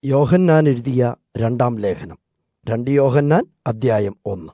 യോഹന്നാൻ എഴുതിയ രണ്ടാം ലേഖനം. 2 യോഹന്നാൻ അധ്യായം 1.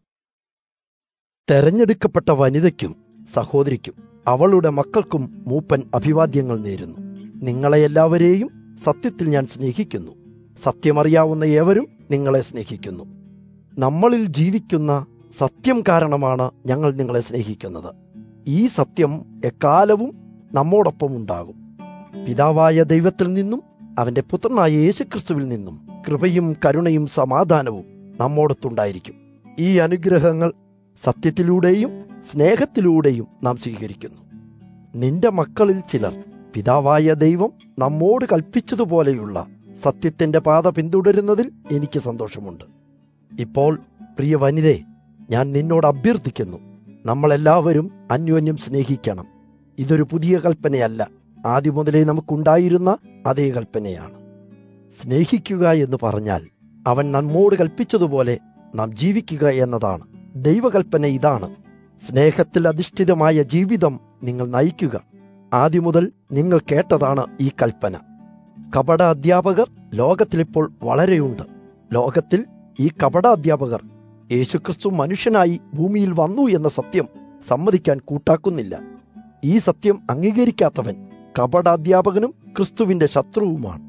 തെരഞ്ഞെടുക്കപ്പെട്ട വനിതയ്ക്കും സഹോദരിക്കും അവളുടെ മക്കൾക്കും മൂപ്പൻ അഭിവാദ്യങ്ങൾ നേരുന്നു. നിങ്ങളെല്ലാവരെയും സത്യത്തിൽ ഞാൻ സ്നേഹിക്കുന്നു. സത്യമറിയാവുന്ന ഏവരും നിങ്ങളെ സ്നേഹിക്കുന്നു. നമ്മളിൽ ജീവിക്കുന്ന സത്യം കാരണമാണ് ഞങ്ങൾ നിങ്ങളെ സ്നേഹിക്കുന്നത്. ഈ സത്യം എക്കാലവും നമ്മോടൊപ്പം ഉണ്ടാകും. പിതാവായ ദൈവത്തിൽ നിന്നും അവന്റെ പുത്രനായ യേശുക്രിസ്തുവിൽ നിന്നും കൃപയും കരുണയും സമാധാനവും നമ്മോടൊത്തുണ്ടായിരിക്കും. ഈ അനുഗ്രഹങ്ങൾ സത്യത്തിലൂടെയും സ്നേഹത്തിലൂടെയും നാം സ്വീകരിക്കുന്നു. നിന്റെ മക്കളിൽ ചിലർ പിതാവായ ദൈവം നമ്മോട് കൽപ്പിച്ചതുപോലെയുള്ള സത്യത്തിന്റെ പാത പിന്തുടരുന്നതിൽ എനിക്ക് സന്തോഷമുണ്ട്. ഇപ്പോൾ പ്രിയ വനിതേ, ഞാൻ നിന്നോട് അഭ്യർത്ഥിക്കുന്നു, നമ്മളെല്ലാവരും അന്യോന്യം സ്നേഹിക്കണം. ഇതൊരു പുതിയ കൽപ്പനയല്ല, ആദ്യം മുതലേ നമുക്കുണ്ടായിരുന്ന അതേ കൽപ്പനയാണ്. സ്നേഹിക്കുക എന്ന് പറഞ്ഞാൽ അവൻ നമ്മോട് കൽപ്പിച്ചതുപോലെ നാം ജീവിക്കുക എന്നതാണ്. ദൈവകൽപ്പന ഇതാണ്: സ്നേഹത്തിൽ അധിഷ്ഠിതമായ ജീവിതം നിങ്ങൾ നയിക്കുക. ആദ്യം മുതൽ നിങ്ങൾ കേട്ടതാണ് ഈ കൽപ്പന. കപട അധ്യാപകർ ലോകത്തിലിപ്പോൾ വളരെയുണ്ട്. ലോകത്തിൽ ഈ കപട അധ്യാപകർ യേശുക്രിസ്തു മനുഷ്യനായി ഭൂമിയിൽ വന്നു എന്ന സത്യം സമ്മതിക്കാൻ കൂട്ടാക്കുന്നില്ല. ഈ സത്യം അംഗീകരിക്കാത്തവൻ കപടാധ്യാപകനും ക്രിസ്തുവിന്റെ ശത്രുവുമാണ്.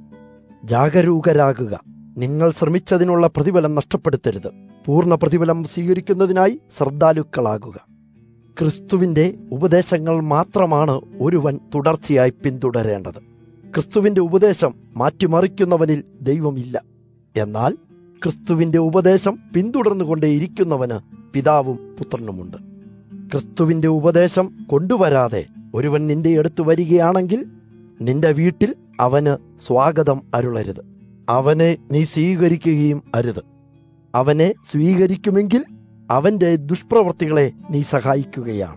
ജാഗരൂകരാകുക. നിങ്ങൾ ശ്രമിച്ചതിനുള്ള പ്രതിഫലം നഷ്ടപ്പെടുത്തരുത്. പൂർണ്ണ പ്രതിഫലം സ്വീകരിക്കുന്നതിനായി ശ്രദ്ധാലുക്കളാകുക. ക്രിസ്തുവിന്റെ ഉപദേശങ്ങൾ മാത്രമാണ് ഒരുവൻ തുടർച്ചയായി പിന്തുടരേണ്ടത്. ക്രിസ്തുവിന്റെ ഉപദേശം മാറ്റിമറിക്കുന്നവനിൽ ദൈവമില്ല. എന്നാൽ ക്രിസ്തുവിന്റെ ഉപദേശം പിന്തുടർന്നുകൊണ്ടേയിരിക്കുന്നവന് പിതാവും പുത്രനുമുണ്ട്. ക്രിസ്തുവിന്റെ ഉപദേശം കൊണ്ടുവരാതെ ഒരുവൻ നിന്റെ അടുത്ത് വരികയാണെങ്കിൽ നിന്റെ വീട്ടിൽ അവന് സ്വാഗതം അരുളരുത്. അവനെ നീ സ്വീകരിക്കുകയും അരുത്. അവനെ സ്വീകരിക്കുമെങ്കിൽ അവന്റെ ദുഷ്പ്രവൃത്തികളെ നീ സഹായിക്കുകയാണ്.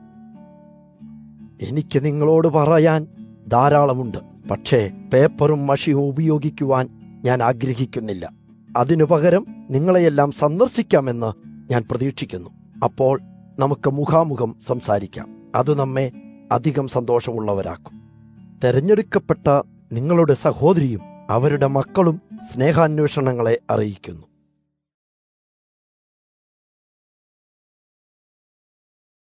എനിക്ക് നിങ്ങളോട് പറയാൻ ധാരാളമുണ്ട്, പക്ഷേ പേപ്പറും മഷിയും ഉപയോഗിക്കുവാൻ ഞാൻ ആഗ്രഹിക്കുന്നില്ല. അതിനു പകരം നിങ്ങളെയെല്ലാം സന്ദർശിക്കാമെന്ന് ഞാൻ പ്രതീക്ഷിക്കുന്നു. അപ്പോൾ നമുക്ക് മുഖാമുഖം സംസാരിക്കാം. അത് നമ്മെ അധികം സന്തോഷമുള്ളവരാക്കും. തെരഞ്ഞെടുക്കപ്പെട്ട നിങ്ങളുടെ സഹോദരിയും അവരുടെ മക്കളും സ്നേഹാന്വേഷണങ്ങളെ അറിയിക്കുന്നു.